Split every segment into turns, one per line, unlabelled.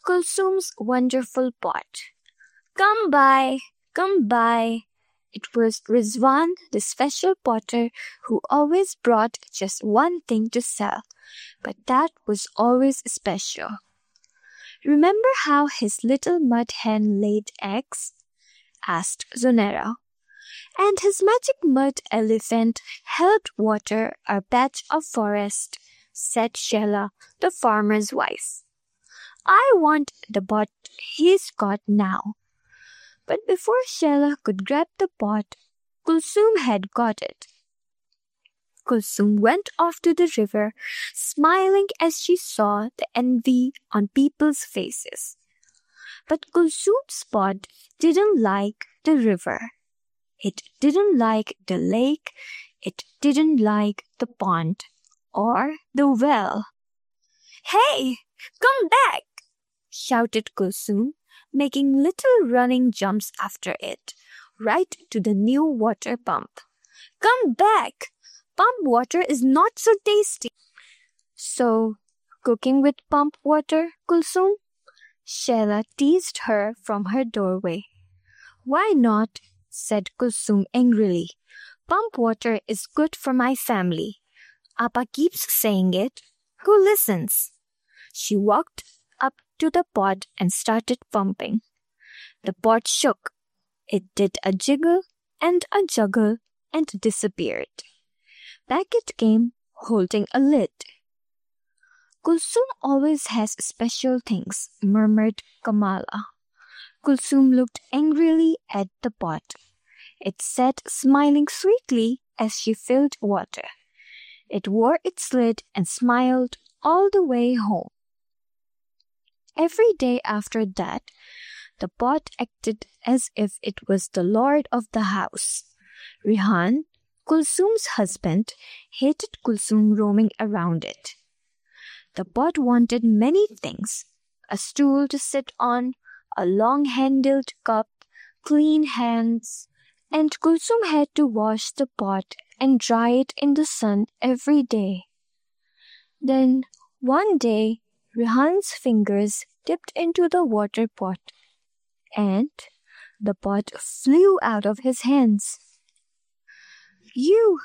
Kulsum's wonderful pot. Come by, come by. It was Rizwan, the special potter, who always brought just one thing to sell, but that was always special. Remember how his little mud hen laid eggs? Asked Zonera. And his magic mud elephant helped water our patch of forest, said Sheila, the farmer's wife. I want the pot he's got now. But before Sheila could grab the pot, Kulsum had got it. Kulsum went off to the river, smiling as she saw the envy on people's faces. But Kulsum's pot didn't like the river. It didn't like the lake. It didn't like the pond or the well. Hey, come back! Shouted Kulsum, making little running jumps after it, right to the new water pump. Come back! Pump water is not so tasty. So, cooking with pump water, Kulsum? Sheila teased her from her doorway. Why not? Said Kulsum angrily. Pump water is good for my family. Appa keeps saying it. Who listens? She walked up to the pot and started pumping. The pot shook. It did a jiggle and a juggle and disappeared. Back it came, holding a lid. Kulsum always has special things, murmured Kamala. Kulsum looked angrily at the pot. It sat smiling sweetly as she filled water. It wore its lid and smiled all the way home. Every day after that, the pot acted as if it was the lord of the house. Rihan, Kulsum's husband, hated Kulsum roaming around it. The pot wanted many things: a stool to sit on, a long-handled cup, clean hands, and Kulsum had to wash the pot and dry it in the sun every day. Then, one day, Rihan's fingers dipped into the water pot, and the pot flew out of his hands. You,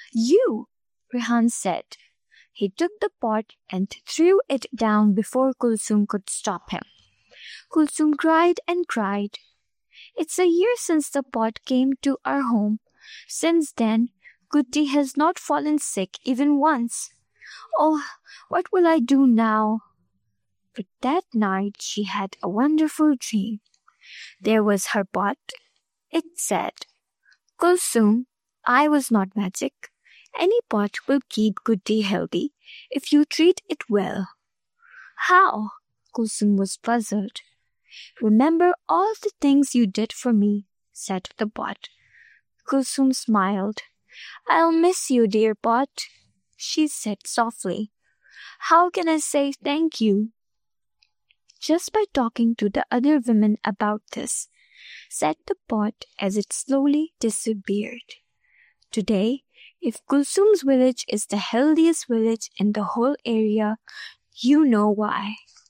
Rihan said. He took the pot and threw it down before Kulsum could stop him. Kulsum cried and cried. It's a year since the pot came to our home. Since then, Goody has not fallen sick even once. Oh, what will I do now? But that night she had a wonderful dream. There was her pot. It said, Kulsum, I was not magic. Any pot will keep Goody healthy if you treat it well. How? Kulsum was puzzled. Remember all the things you did for me, said the pot. Kulsum smiled. I'll miss you, dear pot, she said softly. How can I say thank you? Just by talking to the other women about this, said the pot as it slowly disappeared. Today, if Kulsum's village is the healthiest village in the whole area, you know why.